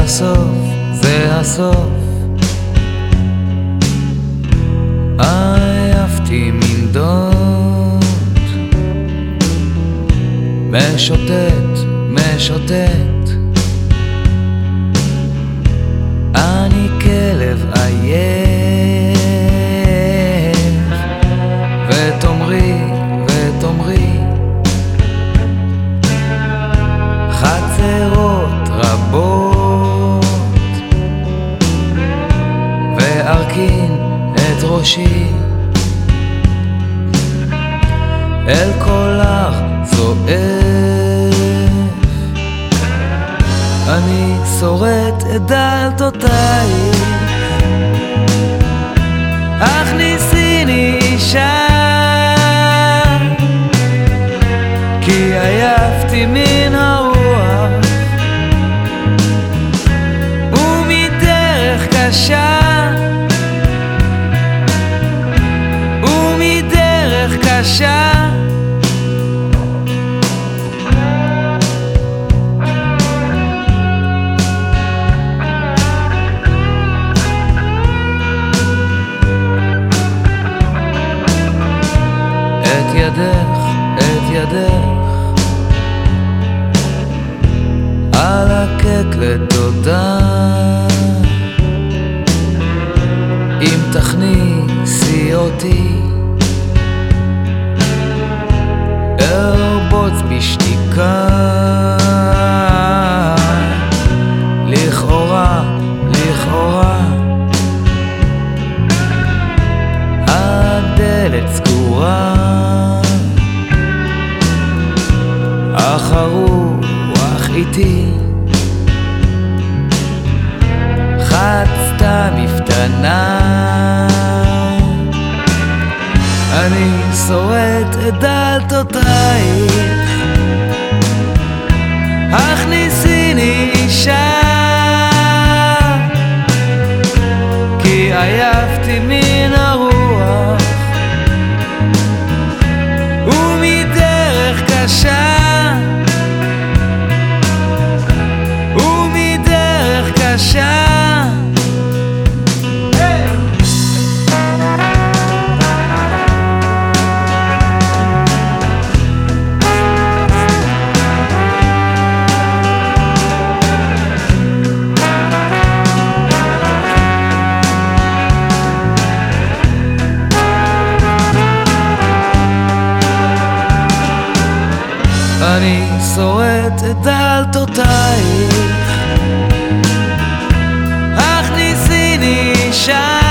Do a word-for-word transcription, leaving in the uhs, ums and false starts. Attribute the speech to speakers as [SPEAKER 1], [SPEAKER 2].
[SPEAKER 1] הסוף, זה הסוף. עייפתי מנדות, משוטט, משוטט. אני כלב עייף, ותאמרי, ותאמרי חצרות רבות, וארכין את ראשי אל קולך זועף. אני שורט את דלתותייך, הכניסיני אישה, כי עייפתי מן הרוח ומדרך קשה, ומדרך קשה. את ידך, את ידך על הקק לתודה, אם תכניסי אותי ארבוץ בשתיקה. לכאורה, לכאורה הדלת סגורה, אך הרוח איתי חצתה מפתנה. אני שורט את דלתותייך, הכניסיני אישה, כי עייפתי מן הרוח ומדרך קשה, ומדרך קשה. אני שורט את דלתותייך, הכניסיני אישה,